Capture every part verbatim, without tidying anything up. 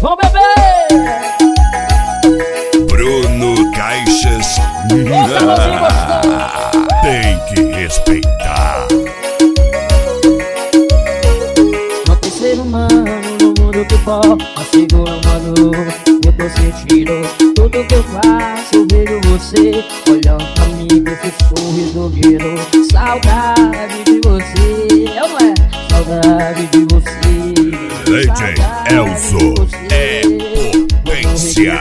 Vamos beber! Bruno Caixas. Tem que respeitar. Não tem ser humano no mundo que possa segurar uma dor. Eu tô sentindo tudo que eu faço, eu vejo você olhando pra mim com esse sorriso lindo. Saudade de você, eu não é? Saudade de você. D J Elzo é potência.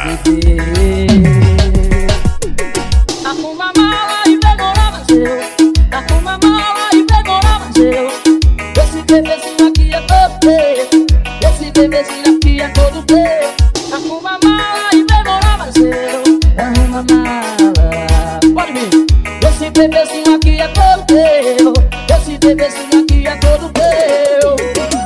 Arruma a mala e vem morar mais eu. Arruma a mala e vem morar mais eu. Esse bebezinho aqui é todo teu. Esse bebezinho aqui é todo teu. Arruma a mala e vem morar mais eu. Arruma a mala. Pode vir. Esse bebezinho aqui é todo teu. Esse bebezinho aqui é todo teu.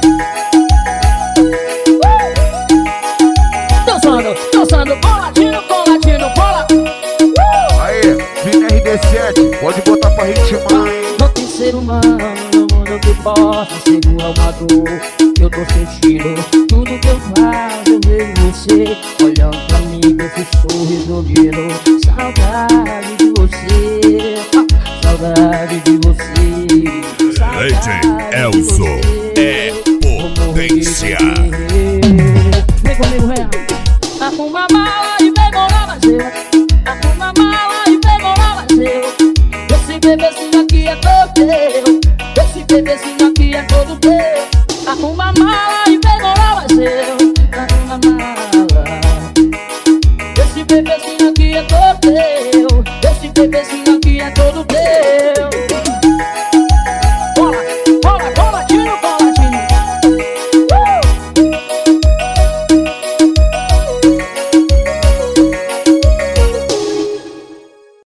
Dançando, dançando, coladinho, coladinho, cola. Aê, V R D sete, pode botar pra ritmar, hein? Não tem ser humano no mundo que possa segurar uma dor. Eu tô sentindo tudo que eu faço, eu vejo você olhando pra mim com esse sorriso lindo. Saudade de você, ah, saudade de você. D J Elzo é potência. Vem comigo, vem. Arruma a